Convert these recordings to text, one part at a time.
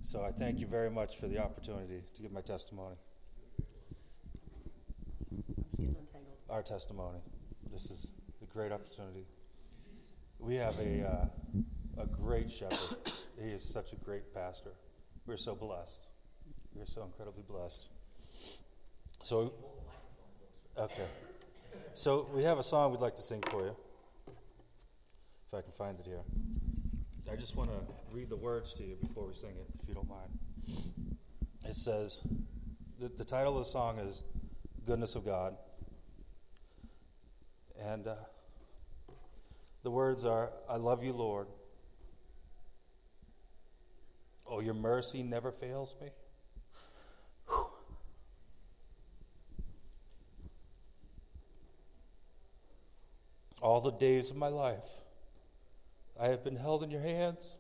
So I thank you very much for the opportunity to give my testimony. Our testimony. This is a great opportunity. We have a great shepherd. He is such a great pastor. We're so blessed. We're so incredibly blessed. So, okay. So we have a song we'd like to sing for you. If I can find it here. I just want to read the words to you before we sing it, if you don't mind. It says, the title of the song is Goodness of God. And the words are, I love you, Lord. Oh, your mercy never fails me. Whew. All the days of my life, I have been held in your hands.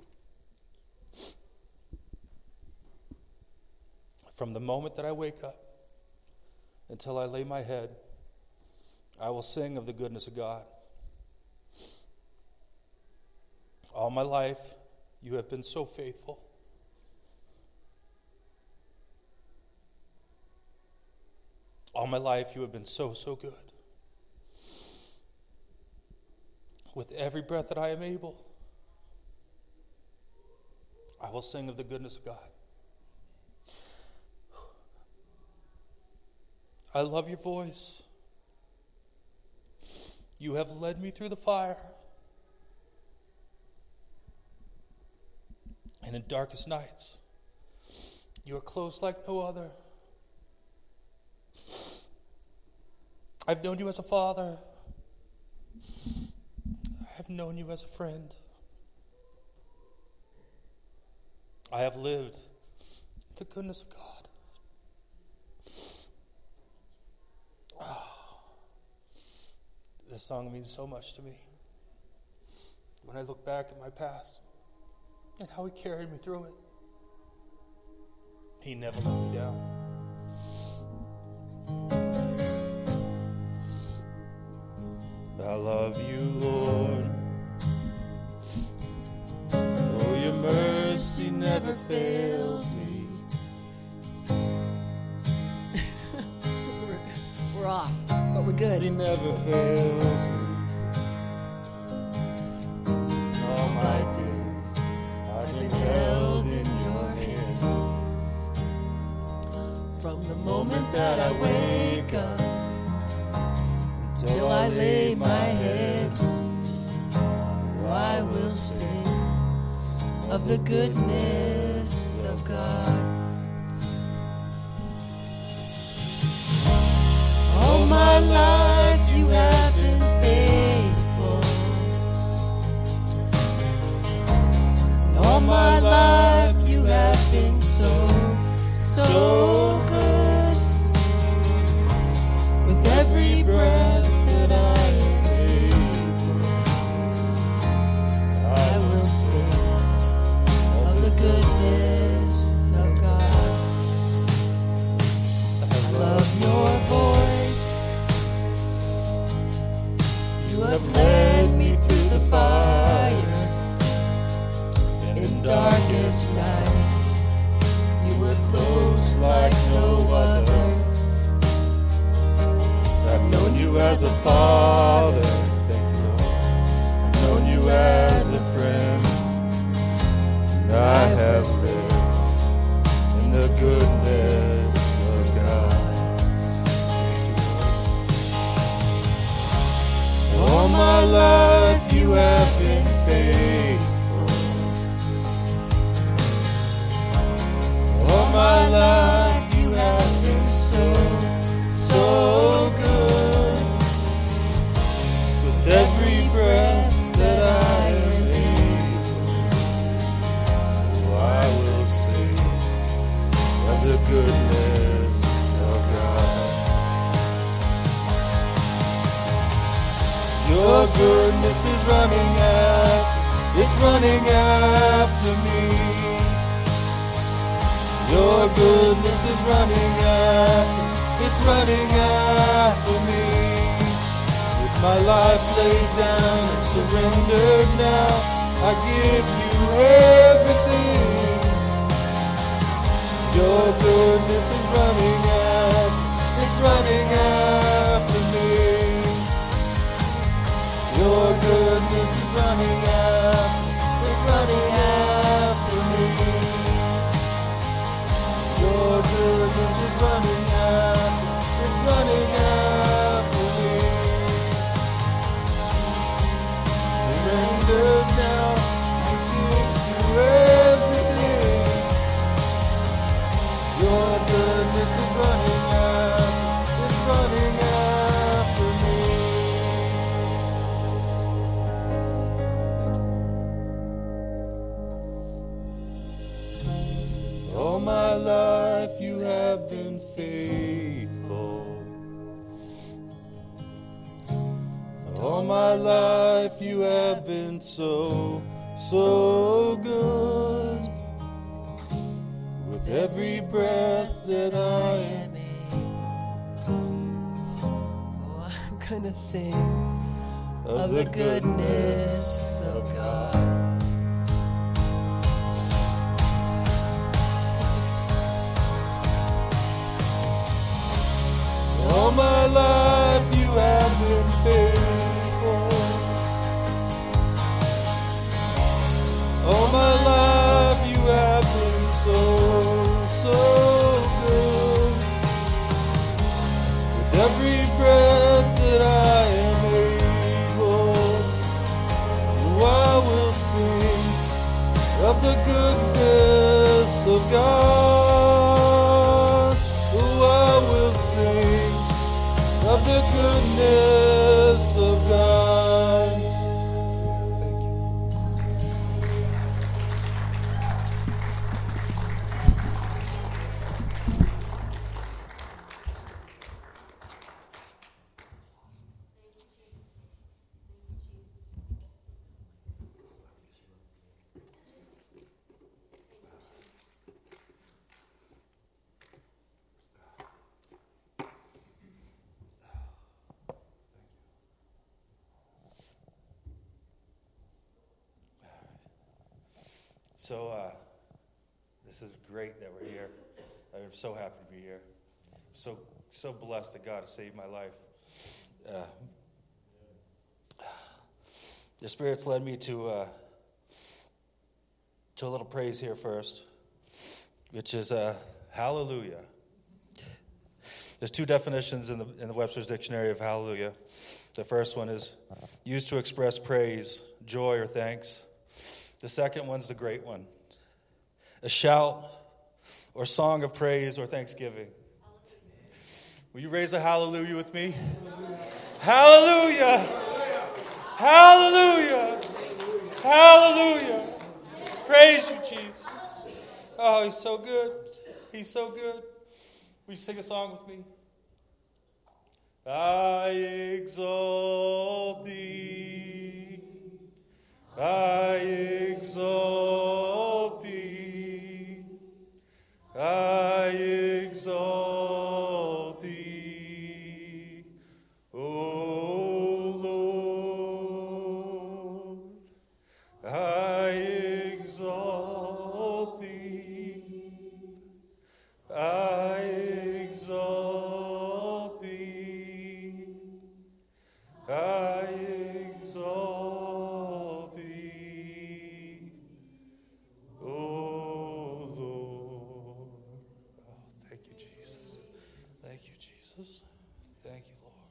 From the moment that I wake up until I lay my head, I will sing of the goodness of God. All my life, you have been so faithful. All my life, you have been so, so good. With every breath that I am able, I will sing of the goodness of God. I love your voice. You have led me through the fire. And in darkest nights, you are close like no other. I've known you as a father. I've known you as a friend. I have lived the goodness of God. Oh, this song means so much to me. When I look back at my past and how he carried me through it, he never let me down. I love you, Lord. Oh, your mercy never fails me. We're off, but we're good. She never fails me. All my days I've been held in your hands. From the moment that I wake up till I lay my head, I will sing of the goodness of God. All my life you have been faithful. All my life you have been so, so good. With every breath that I am able, I will sing of the goodness of God. I love your voice. You have led me through the fire. In darkest nights, you were close like no other. I've known you as a father. I've known you as a friend. And I have lived in the goodness of God. All my life you have been faithful. All my life you have been so, so good. With every breath that I am able, I will sing of the goodness of God. Your goodness is running after, it's running after me. Your goodness is running after, it's running after me. With my life laid down and surrendered now, I give you everything. goodness is running after me. Your goodness is running after me. Your goodness is running after me. Surrender now, I give you everything. Your goodness is running after me. All my life you have been faithful. All my life you have been so good. With every breath that I am able, I'm gonna sing of the goodness of God. All my life you have been faithful. All my life you have been so good. With every breath that I am able, I will sing of the goodness of God. I will sing of the goodness of God. Thank you. So, this is great that we're here. I'm so happy to be here. So blessed that God has saved my life. The Spirit's led me to a little praise here first, which is hallelujah. There's two definitions in the Webster's Dictionary of hallelujah. The first one is used to express praise, joy, or thanks. The second one's the great one. A shout or song of praise or thanksgiving. Will you raise a hallelujah with me? Hallelujah! Hallelujah! Hallelujah! Praise you, Jesus. Oh, he's so good. He's so good. Will you sing a song with me? I exalt thee. I exalt thee. I exalt thee, O Lord. I exalt thee. I exalt thee. I exalt thee, O Lord. Oh, thank you, Jesus. Thank you, Jesus. Thank you, Lord.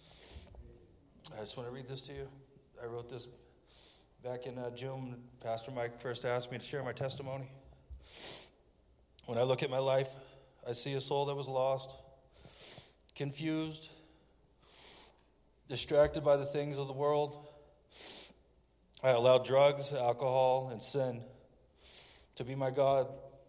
I just want to read this to you. I wrote this back in June. Pastor Mike first asked me to share my testimony. When I look at my life, I see a soul that was lost, confused, distracted by the things of the world. I allowed drugs, alcohol, and sin to be my God.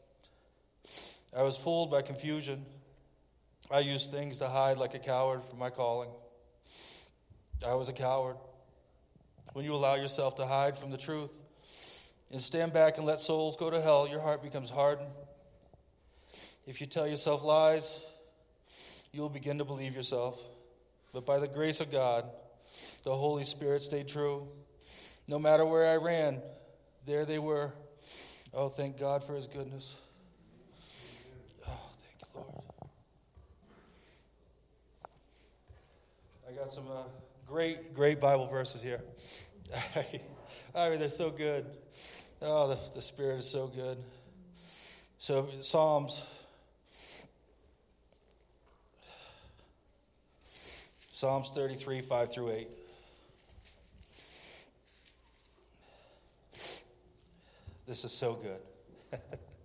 I was fooled by confusion. I used things to hide like a coward from my calling. I was a coward. When you allow yourself to hide from the truth and stand back and let souls go to hell, your heart becomes hardened. If you tell yourself lies, you will begin to believe yourself. But by the grace of God, the Holy Spirit stayed true. No matter where I ran, there they were. Oh, thank God for his goodness. Oh, thank you, I got some great Bible verses here. I mean, they're so good. Oh, the Spirit is so good. So Psalms 33, 5 through 8. This is so good.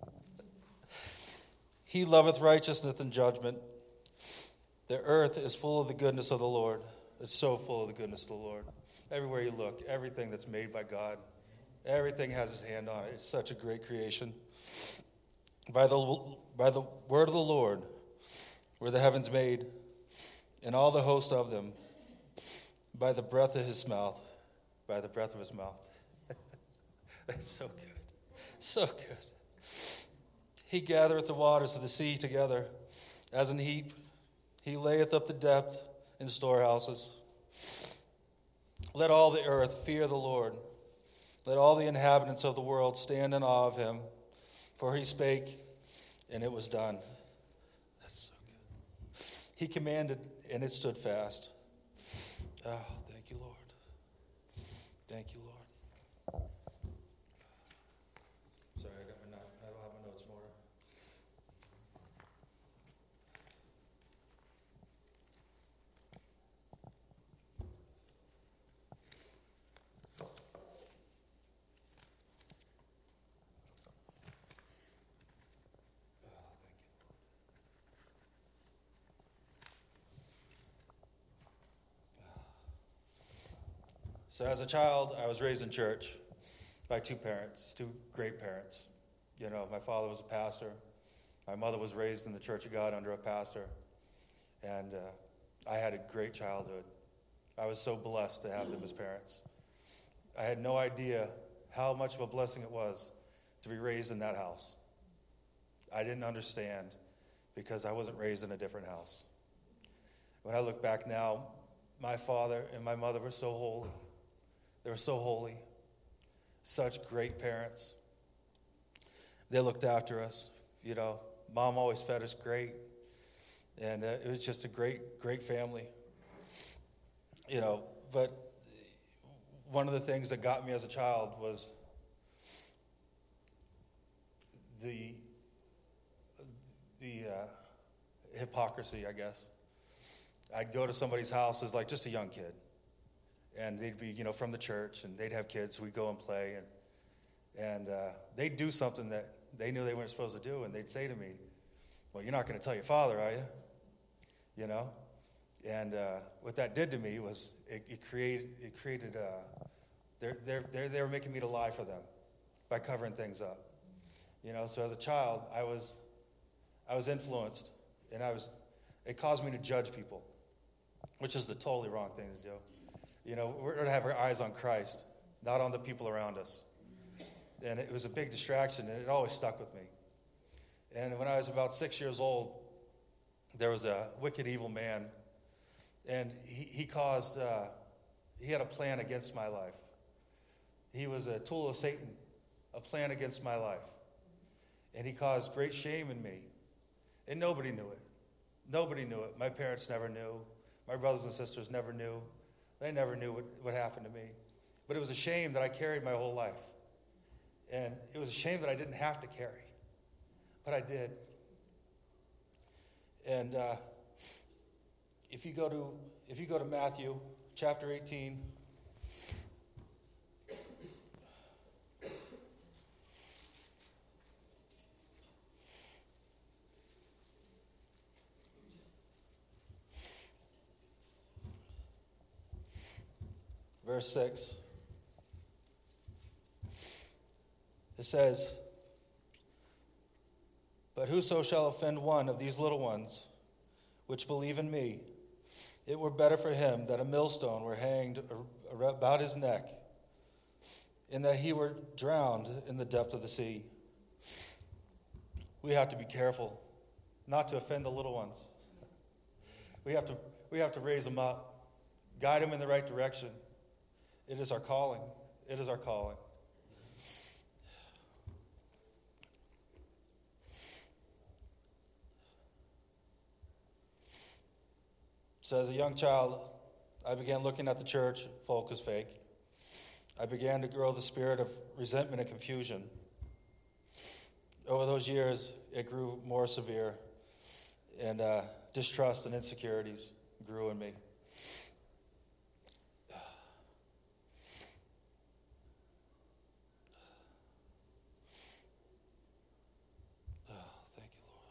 He loveth righteousness and judgment. The earth is full of the goodness of the Lord. It's so full of the goodness of the Lord. Everywhere you look, everything that's made by God, everything has his hand on it. It's such a great creation. By the word of the Lord were the heavens made, and all the host of them, by the breath of his mouth. By the breath of his mouth. That's so good. So good. He gathereth the waters of the sea together as an heap. He layeth up the depth in storehouses. Let all the earth fear the Lord. Let all the inhabitants of the world stand in awe of him. For he spake, and it was done. That's so good. He commanded, and it stood fast. Oh, thank you, Lord. Thank you, Lord. Sorry, I don't have my notes more. So as a child, I was raised in church by two great parents. You know, my father was a pastor. My mother was raised in the Church of God under a pastor. And I had a great childhood. I was so blessed to have them as parents. I had no idea how much of a blessing it was to be raised in that house. I didn't understand because I wasn't raised in a different house. When I look back now, my father and my mother were so holy. They were so holy. Such great parents. They looked after us. You know, Mom always fed us great. And it was just a great family. You know, but one of the things that got me as a child was the hypocrisy, I guess. I'd go to somebody's house as like just a young kid. And they'd be, you know, from the church, and they'd have kids. So we'd go and play, and they'd do something that they knew they weren't supposed to do, and they'd say to me, "Well, you're not going to tell your father, are you?" You know, and what that did to me was it created. They were making me to lie for them by covering things up. You know, so as a child, I was influenced, and it caused me to judge people, which is the totally wrong thing to do. You know, we're to have our eyes on Christ, not on the people around us. And it was a big distraction, and it always stuck with me. And when I was about 6 years old, there was a wicked, evil man, and he had a plan against my life. He was a tool of Satan, a plan against my life. And he caused great shame in me. And nobody knew it. Nobody knew it. My parents never knew. My brothers and sisters never knew. They never knew what happened to me. But it was a shame that I carried my whole life. And it was a shame that I didn't have to carry. But I did. And if you go to Matthew chapter 18, verse 6, it says, "But whoso shall offend one of these little ones, which believe in me, it were better for him that a millstone were hanged about his neck, and that he were drowned in the depth of the sea." We have to be careful not to offend the little ones. We have to raise them up, guide them in the right direction. It is our calling. It is our calling. So as a young child, I began looking at the church, folk was fake. I began to grow the spirit of resentment and confusion. Over those years, it grew more severe, and distrust and insecurities grew in me. Thank you, Lord.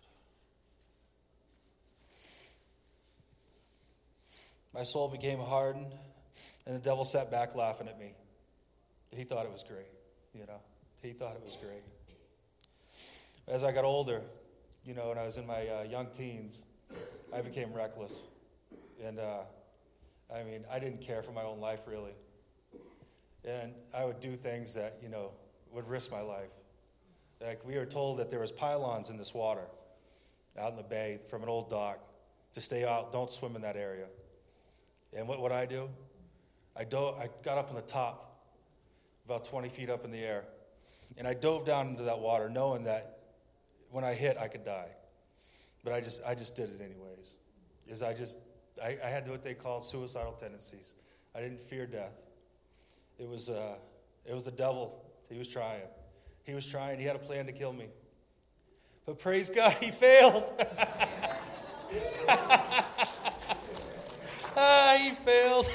My soul became hardened, and the devil sat back laughing at me. He thought it was great, He thought it was great. As I got older, when I was in my young teens, I became reckless. And, I didn't care for my own life, really. And I would do things that, would risk my life. Like, we were told that there was pylons in this water out in the bay from an old dock to stay out, don't swim in that area. And what would I do? I got up on the top, about 20 feet up in the air, and I dove down into that water knowing that when I hit, I could die. But I just did it anyways. I had what they call suicidal tendencies. I didn't fear death. It was the devil. He was trying. He had a plan to kill me. But praise God, he failed. He failed.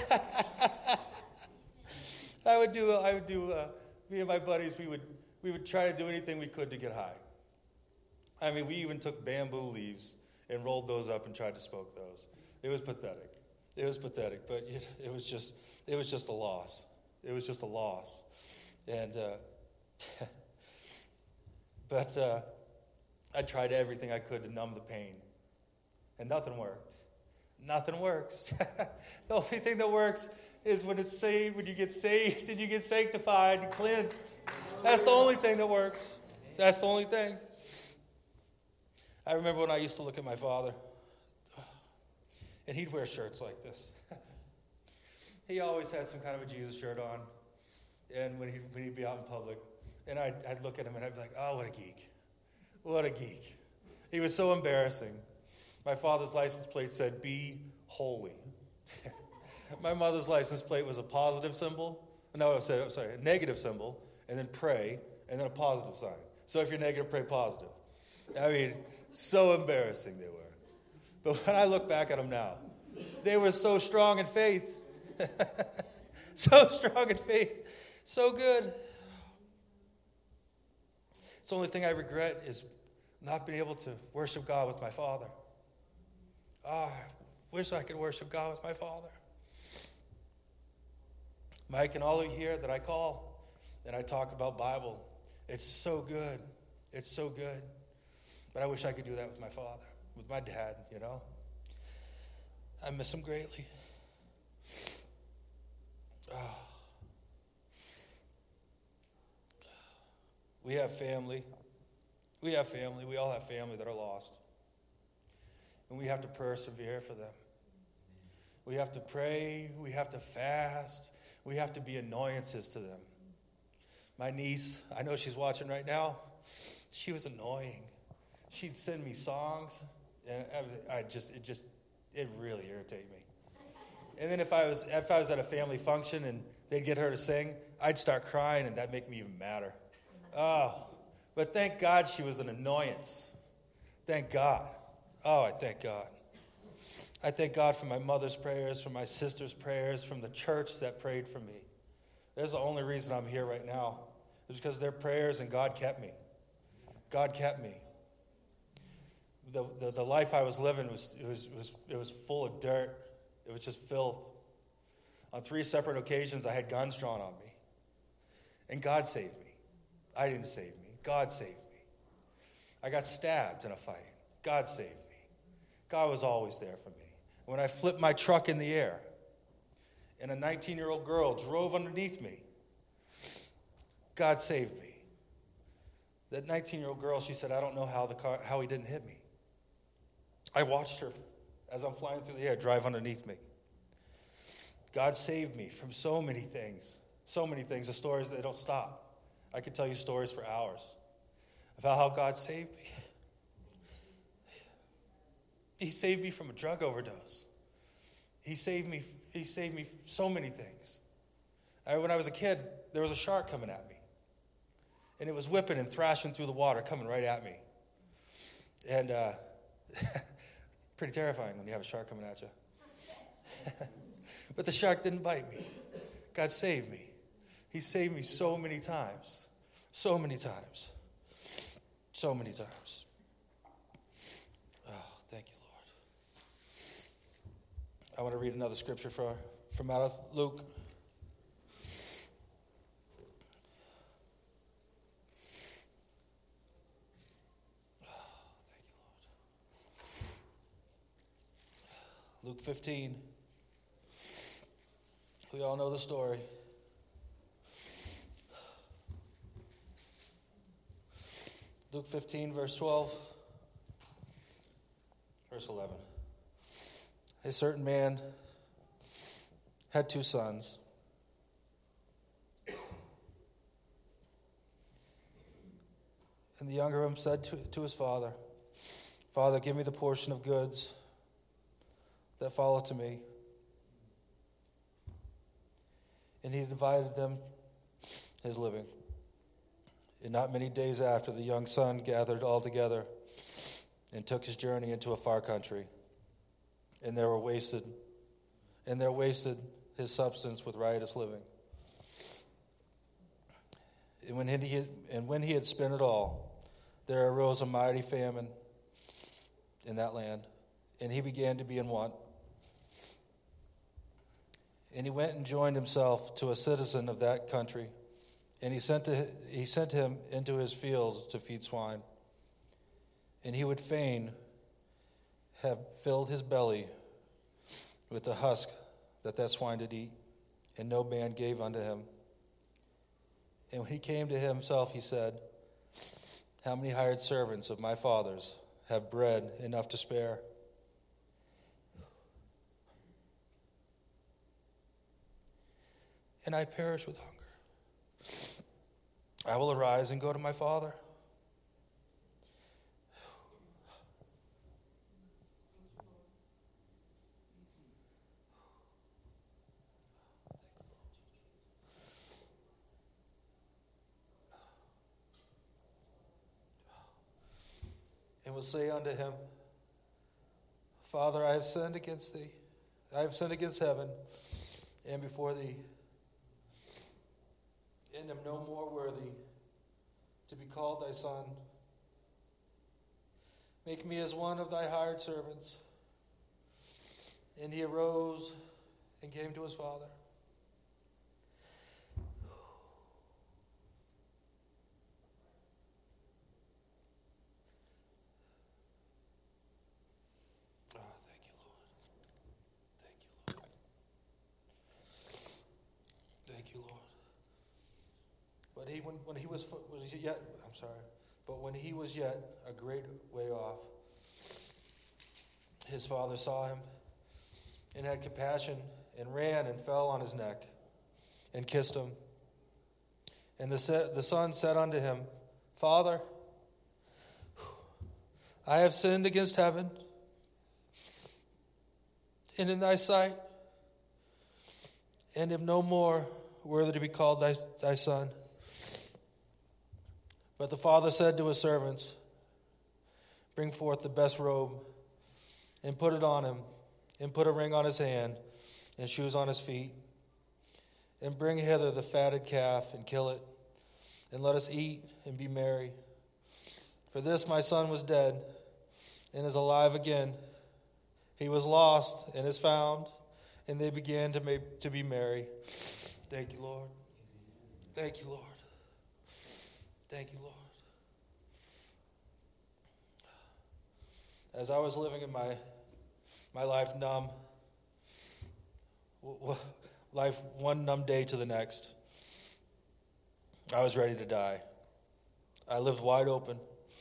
I would do. Me and my buddies, we would try to do anything we could to get high. We even took bamboo leaves and rolled those up and tried to smoke those. It was pathetic. But it was just a loss. It was just a loss. And but I tried everything I could to numb the pain, and nothing worked. Nothing works. The only thing that works is when you get saved and you get sanctified and cleansed. That's the only thing that works. That's the only thing. I remember when I used to look at my father, and he'd wear shirts like this. He always had some kind of a Jesus shirt on, and when he'd be out in public, and I'd look at him and I'd be like, oh, what a geek. What a geek. He was so embarrassing. My father's license plate said, be holy. My mother's license plate was a positive symbol. No, a negative symbol, and then pray, and then a positive sign. So if you're negative, pray positive. So embarrassing they were. But when I look back at them now, they were so strong in faith. So strong in faith. So good. It's the only thing I regret is not being able to worship God with my father. I wish I could worship God with my father. Mike and all of you here that I call and I talk about Bible, it's so good. It's so good. But I wish I could do that with my father, with my dad, I miss him greatly. We have family. We all have family that are lost. And we have to persevere for them. We have to pray. We have to fast. We have to be annoyances to them. My niece, I know she's watching right now. She was annoying. She'd send me songs, and it really irritated me. And then if I was at a family function and they'd get her to sing, I'd start crying, and that'd make me even madder. But thank God she was an annoyance. Thank God. I thank God. I thank God for my mother's prayers, for my sister's prayers, from the church that prayed for me. That's the only reason I'm here right now. It's because of their prayers, and God kept me. God kept me. The life I was living was full of dirt. It was just filth. On 3 separate occasions, I had guns drawn on me. And God saved me. I didn't save me. God saved me. I got stabbed in a fight. God saved me. God was always there for me. When I flipped my truck in the air, and a 19-year-old girl drove underneath me, God saved me. That 19-year-old girl, she said, I don't know how he didn't hit me. I watched her as I'm flying through the air drive underneath me. God saved me from so many things, the stories that don't stop. I could tell you stories for hours about how God saved me. He saved me from a drug overdose. He saved me so many things. When I was a kid, there was a shark coming at me. And it was whipping and thrashing through the water, coming right at me. And pretty terrifying when you have a shark coming at you. But the shark didn't bite me. God saved me. He saved me so many times. So many times. So many times. Oh, thank you, Lord. I want to read another scripture from out of Luke. Luke 15. We all know the story. Luke 15, verse 12. Verse 11. A certain man had 2 sons. And the younger of them said to his father, "Father, give me the portion of goods that follow to me." And he divided them his living. And not many days after, the young son gathered all together and took his journey into a far country. And there wasted his substance with riotous living. And when he had spent it all, there arose a mighty famine in that land, and he began to be in want. And he went and joined himself to a citizen of that country, and he sent him into his fields to feed swine. And he would fain have filled his belly with the husk that swine did eat, and no man gave unto him. And when he came to himself, he said, "How many hired servants of my father's have bread enough to spare? And I perish with hunger. I will arise and go to my father." And will say unto him, "Father, I have sinned against thee. I have sinned against heaven and before thee, and am no more worthy to be called thy son. Make me as one of thy hired servants." And he arose and came to his father. Oh, thank you, Lord. Thank you, Lord. Thank you, Lord. But when he was yet a great way off, his father saw him and had compassion and ran and fell on his neck and kissed him. And the son said unto him, "Father, I have sinned against heaven and in thy sight, and am no more worthy to be called thy son." But the father said to his servants, "Bring forth the best robe, and put it on him, and put a ring on his hand, and shoes on his feet. And bring hither the fatted calf, and kill it, and let us eat and be merry. For this my son was dead, and is alive again. He was lost, and is found." And they began to be merry. Thank you, Lord. Thank you, Lord. Thank you, Lord. As I was living in my life numb, life one numb day to the next, I was ready to die. I lived wide open,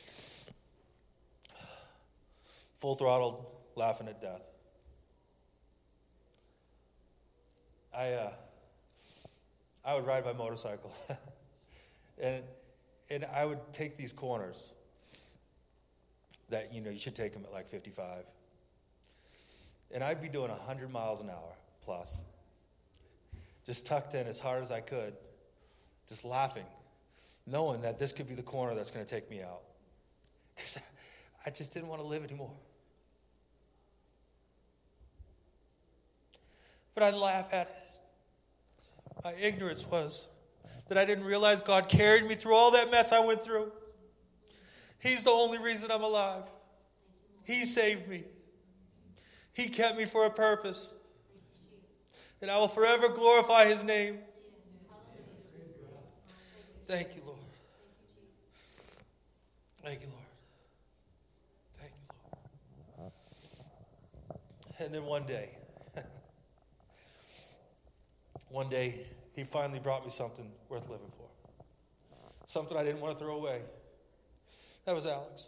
full throttle, laughing at death. I would ride my motorcycle, and I would take these corners that, you should take them at like 55. And I'd be doing 100 miles an hour plus, just tucked in as hard as I could, just laughing, knowing that this could be the corner that's going to take me out. Because I just didn't want to live anymore. But I'd laugh at it. My ignorance was that I didn't realize God carried me through all that mess I went through. He's the only reason I'm alive. He saved me. He kept me for a purpose. And I will forever glorify his name. Thank you, Lord. Thank you, Lord. Thank you, Lord. And then one day, he finally brought me something worth living for. Something I didn't want to throw away. That was Alex.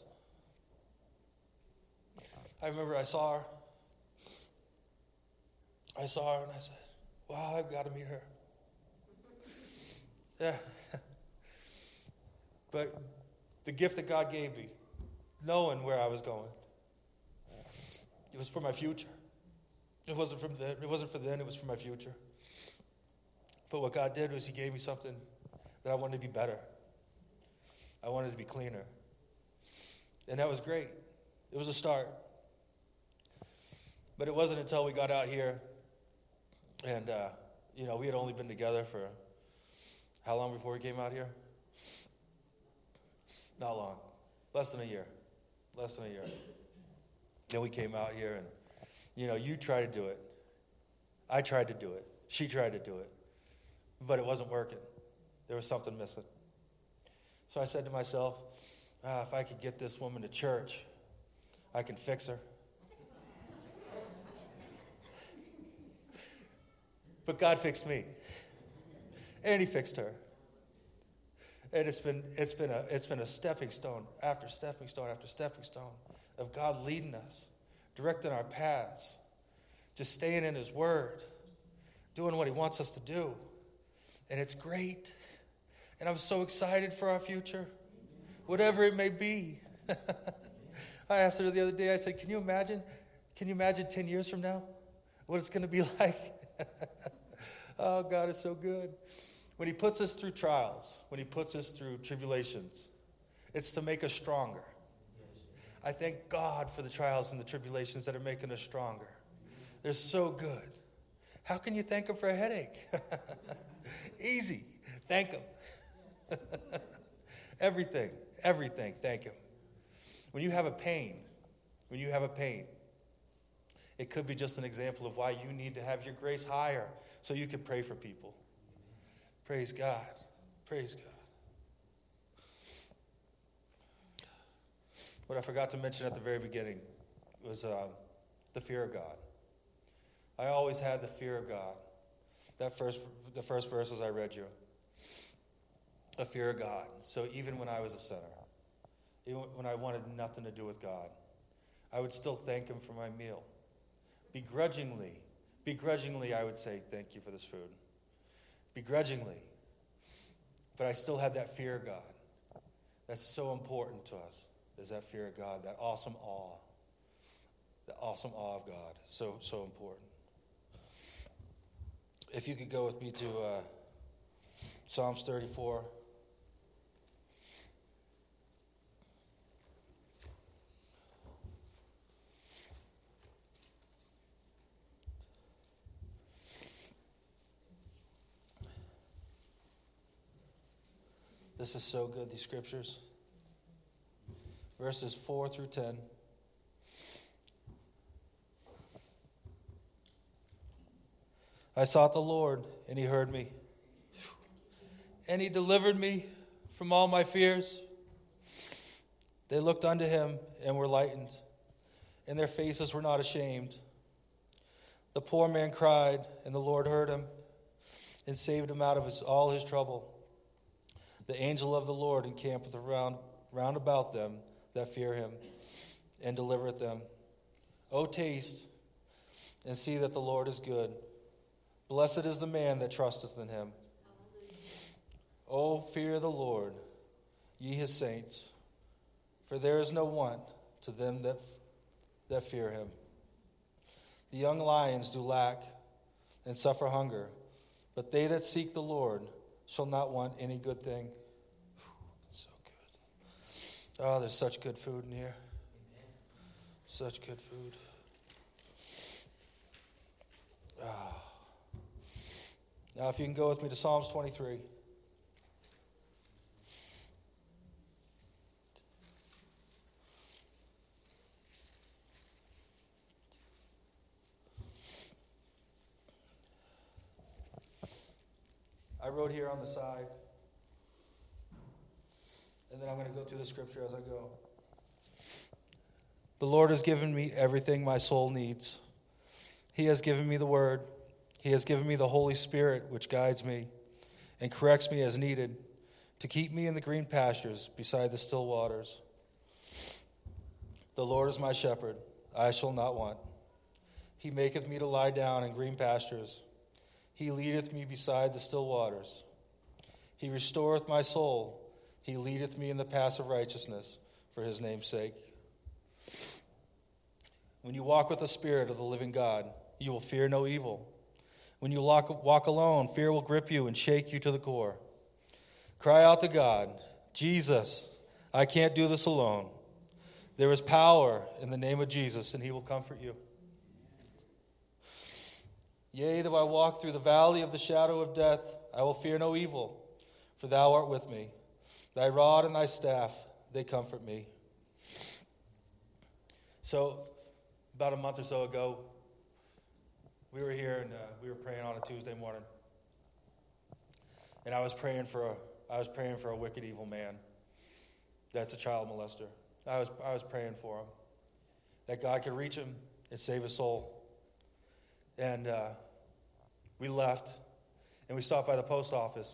I remember I saw her and I said, wow, I've got to meet her. Yeah. But the gift that God gave me, knowing where I was going, it was for my future. It wasn't for then, it was for my future. But what God did was he gave me something that I wanted to be better. I wanted to be cleaner. And that was great. It was a start. But it wasn't until we got out here and, we had only been together for how long before we came out here? Not long. Less than a year. Then we came out here and, you tried to do it. I tried to do it. She tried to do it. But it wasn't working. There was something missing. So I said to myself, if I could get this woman to church, I can fix her. But God fixed me. And he fixed her. And it's been a stepping stone after stepping stone after stepping stone of God leading us, directing our paths, just staying in his word, doing what he wants us to do. And it's great. And I'm so excited for our future, whatever it may be. I asked her the other day, I said, can you imagine 10 years from now what it's going to be like? Oh, God is so good. When he puts us through trials, when he puts us through tribulations, it's to make us stronger. I thank God for the trials and the tribulations that are making us stronger. They're so good. How can you thank him for a headache? Easy. Thank him. Everything, thank him. When you have a pain, it could be just an example of why you need to have your grace higher so you can pray for people. Praise God. Praise God. What I forgot to mention at the very beginning was the fear of God. I always had the fear of God. The first verses I read you. A fear of God. So even when I was a sinner, even when I wanted nothing to do with God, I would still thank him for my meal. Begrudgingly, I would say, thank you for this food. Begrudgingly. But I still had that fear of God. That's so important to us, is that fear of God, that awesome awe. The awesome awe of God. So important. If you could go with me to Psalms 34. This is so good, these scriptures. Verses 4 through 10. I sought the Lord, and he heard me. And he delivered me from all my fears. They looked unto him and were lightened, and their faces were not ashamed. The poor man cried, and the Lord heard him, and saved him out of all his trouble. The angel of the Lord encampeth round about them that fear him, and delivereth them. O taste, and see that the Lord is good. Blessed is the man that trusteth in him. O fear the Lord, ye his saints, for there is no want to them that fear him. The young lions do lack and suffer hunger, but they that seek the Lord shall not want any good thing. So good. Oh, there's such good food in here. Such good food. Ah. Now, if you can go with me to Psalms 23. I wrote here on the side, and then I'm going to go through the scripture as I go. The Lord has given me everything my soul needs. He has given me the word. He has given me the Holy Spirit, which guides me and corrects me as needed, to keep me in the green pastures beside the still waters. The Lord is my shepherd, I shall not want. He maketh me to lie down in green pastures. He leadeth me beside the still waters. He restoreth my soul. He leadeth me in the paths of righteousness for his name's sake. When you walk with the Spirit of the living God, you will fear no evil. When you walk alone, fear will grip you and shake you to the core. Cry out to God, Jesus, I can't do this alone. There is power in the name of Jesus, and he will comfort you. Yea, though I walk through the valley of the shadow of death, I will fear no evil, for thou art with me. Thy rod and thy staff, they comfort me. So, about a month or so ago, we were here and we were praying on a Tuesday morning. And I was praying for a wicked, evil man that's a child molester. I was praying for him, that God could reach him and save his soul. And we left, and we stopped by the post office,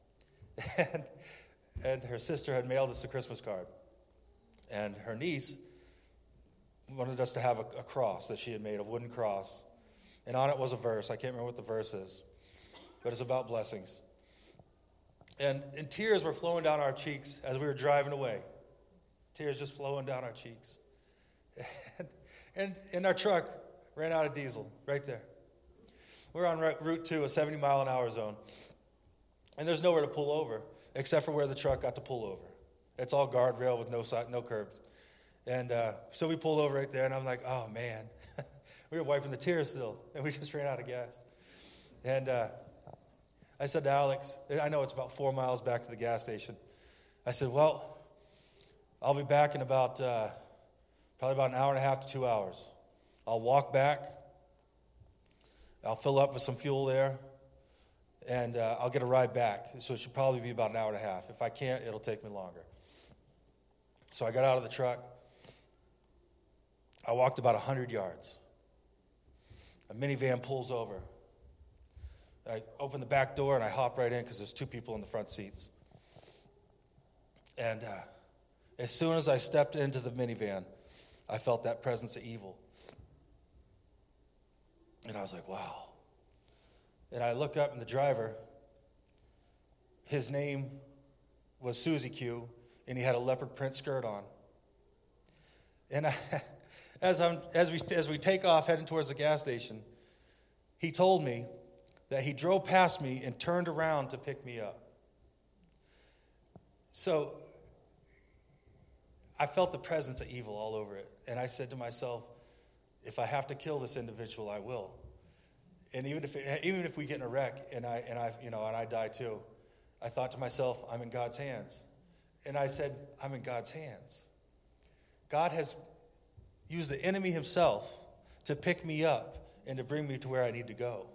and her sister had mailed us a Christmas card. And her niece wanted us to have a cross that she had made, a wooden cross. And on it was a verse. I can't remember what the verse is, but it's about blessings. And tears were flowing down our cheeks as we were driving away. Tears just flowing down our cheeks. And our truck ran out of diesel right there. We're on Route 2, a 70-mile-an-hour zone. And there's nowhere to pull over except for where the truck got to pull over. It's all guardrail with no curb. And so we pulled over right there, and I'm like, oh, man. We were wiping the tears still, and we just ran out of gas. And I said to Alex, I know it's about 4 miles back to the gas station. I said, well, I'll be back in about probably about an hour and a half to 2 hours. I'll walk back. I'll fill up with some fuel there, and I'll get a ride back. So it should probably be about an hour and a half. If I can't, it'll take me longer. So I got out of the truck. I walked about 100 yards. A minivan pulls over. I open the back door, and I hop right in because there's 2 people in the front seats. And as soon as I stepped into the minivan, I felt that presence of evil. And I was like, wow. And I look up, and the driver, his name was Susie Q, and he had a leopard print skirt on. And as we take off heading towards the gas station, he told me that he drove past me and turned around to pick me up. So I felt the presence of evil all over it. And I said to myself, if I have to kill this individual, I will. And even if we get in a wreck and I die too, I thought to myself, I'm in God's hands. And I said, I'm in God's hands. God has used the enemy himself to pick me up and to bring me to where I need to go.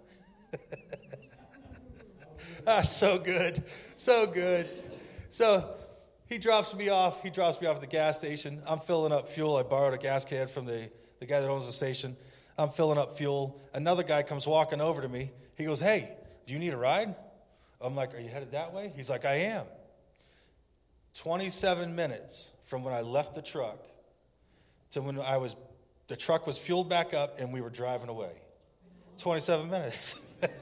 So good. So good. So he drops me off. He drops me off at the gas station. I'm filling up fuel. I borrowed a gas can from the guy that owns the station. I'm filling up fuel. Another guy comes walking over to me. He goes, hey, do you need a ride? I'm like, are you headed that way? He's like, I am. 27 minutes from when I left the truck to when the truck was fueled back up and we were driving away. 27 minutes.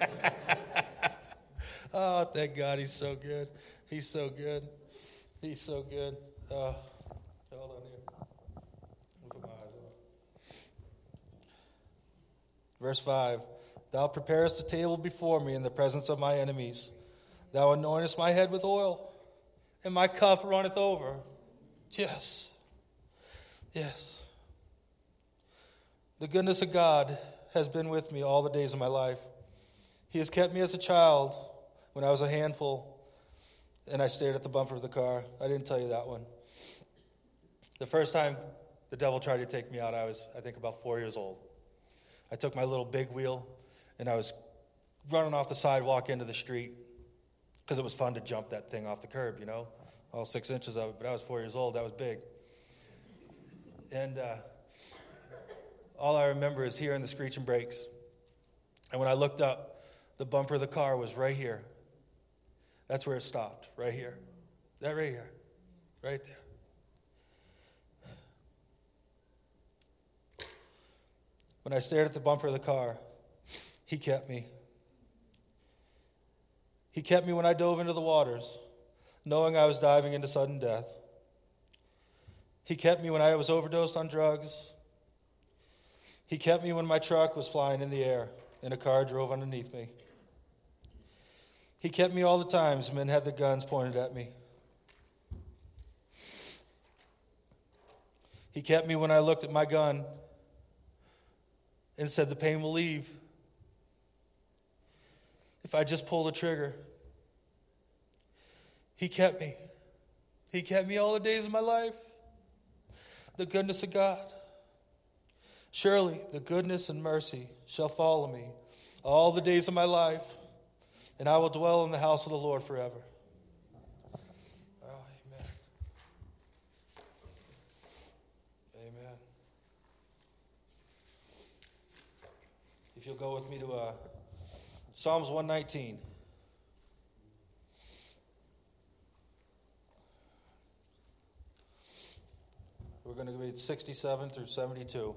Oh, thank God, he's so good. He's so good. He's so good. Hold on here. Let me put my eyes Verse 5, thou preparest a table before me in the presence of my enemies. Thou anointest my head with oil, and my cup runneth over. Yes. Yes. The goodness of God has been with me all the days of my life. He has kept me as a child when I was a handful, and I stared at the bumper of the car. I didn't tell you that one. The first time the devil tried to take me out, I was, I think, about 4 years old. I took my little big wheel, and I was running off the sidewalk into the street because it was fun to jump that thing off the curb, you know, all 6 inches of it. But I was 4 years old. That was big. And all I remember is hearing the screeching brakes. And when I looked up, the bumper of the car was right here. That's where it stopped, right here. That right here, right there. When I stared at the bumper of the car, he kept me. He kept me when I dove into the waters, knowing I was diving into sudden death. He kept me when I was overdosed on drugs. He kept me when my truck was flying in the air and a car drove underneath me. He kept me all the times men had their guns pointed at me. He kept me when I looked at my gun and said the pain will leave if I just pull the trigger. He kept me. He kept me all the days of my life. The goodness of God. Surely the goodness and mercy shall follow me all the days of my life, and I will dwell in the house of the Lord forever. Oh, amen. Amen. If you'll go with me to Psalms 119. We're going to read 67 through 72.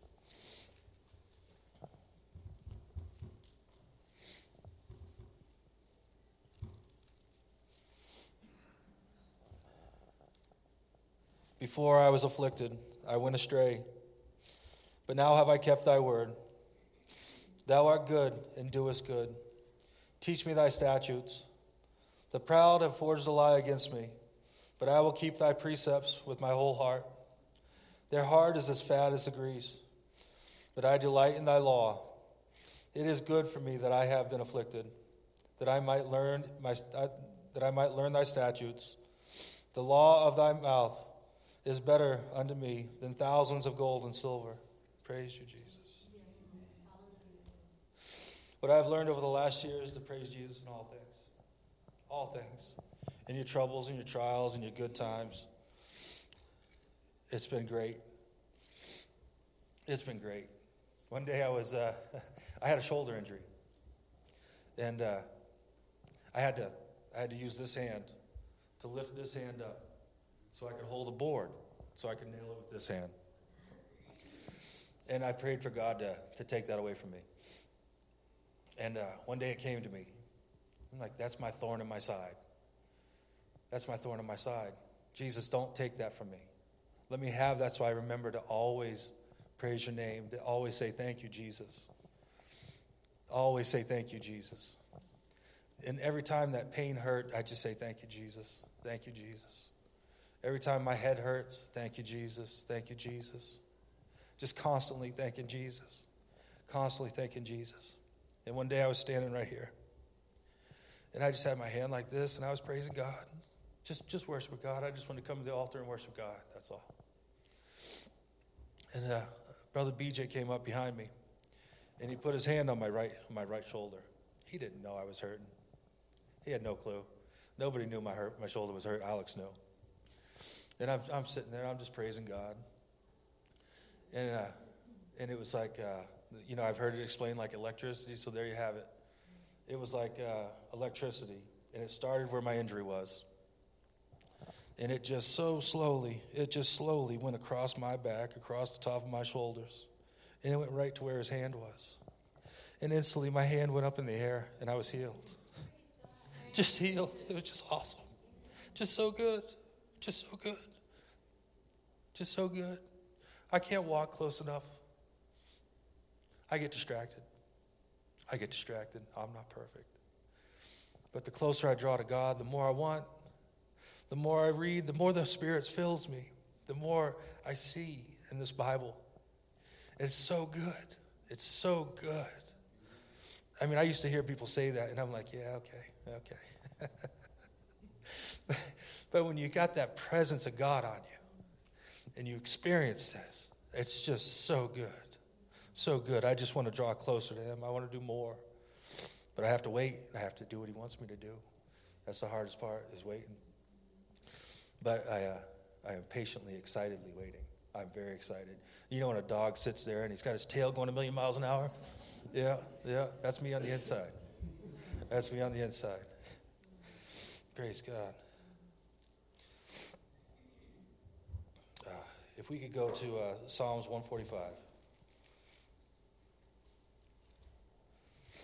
Before I was afflicted, I went astray, but now have I kept thy word. Thou art good and doest good. Teach me thy statutes. The proud have forged a lie against me, but I will keep thy precepts with my whole heart. Their heart is as fat as the grease, but I delight in thy law. It is good for me that I have been afflicted, that I might learn thy statutes. The law of thy mouth is better unto me than thousands of gold and silver. Praise you, Jesus. What I've learned over the last year is to praise Jesus in all things. All things. In your troubles, in your trials, in your good times. It's been great. It's been great. One day I had a shoulder injury. And I had to use this hand to lift this hand up so I could hold a board, so I could nail it with this hand. And I prayed for God to take that away from me. And one day it came to me. I'm like, that's my thorn in my side. That's my thorn in my side. Jesus, don't take that from me. Let me have that so I remember to always praise your name, to always say thank you, Jesus. Always say thank you, Jesus. And every time that pain hurt, I just say thank you, Jesus. Thank you, Jesus. Every time my head hurts, thank you, Jesus. Thank you, Jesus. Just constantly thanking Jesus. Constantly thanking Jesus. And one day I was standing right here. And I just had my hand like this, and I was praising God. Just worship God. I just wanted to come to the altar and worship God. That's all. And Brother BJ came up behind me, and he put his hand on my right shoulder. He didn't know I was hurting. He had no clue. Nobody knew my shoulder was hurt. Alex knew. And I'm sitting there. I'm just praising God. And it was like, I've heard it explained like electricity. So there you have it. It was like electricity, and it started where my injury was. And it just slowly went across my back, across the top of my shoulders. And it went right to where his hand was. And instantly my hand went up in the air, and I was healed. Just healed. It was just awesome. Just so good. Just so good. Just so good. I can't walk close enough. I get distracted. I'm not perfect. But the closer I draw to God, the more I want, the more I read, the more the Spirit fills me, the more I see in this Bible. It's so good. It's so good. I mean, I used to hear people say that, and I'm like, yeah, okay. But when you got that presence of God on you, and you experience this, it's just so good. So good. I just want to draw closer to him. I want to do more. But I have to wait. I have to do what he wants me to do. That's the hardest part, is waiting. But I am patiently, excitedly waiting. I'm very excited. You know when a dog sits there and he's got his tail going 1,000,000 miles an hour? Yeah. That's me on the inside. That's me on the inside. Praise God. If we could go to Psalms 145.